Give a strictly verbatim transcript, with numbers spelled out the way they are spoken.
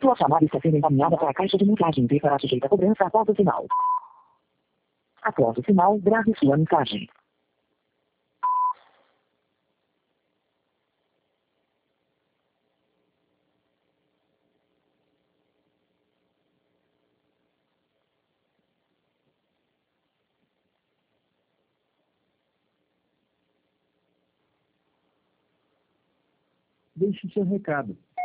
Sua chamada está sendo encaminhada para a caixa de mensagem e será sujeita a cobrança após o sinal. Após o sinal, grave sua mensagem. Deixe seu recado.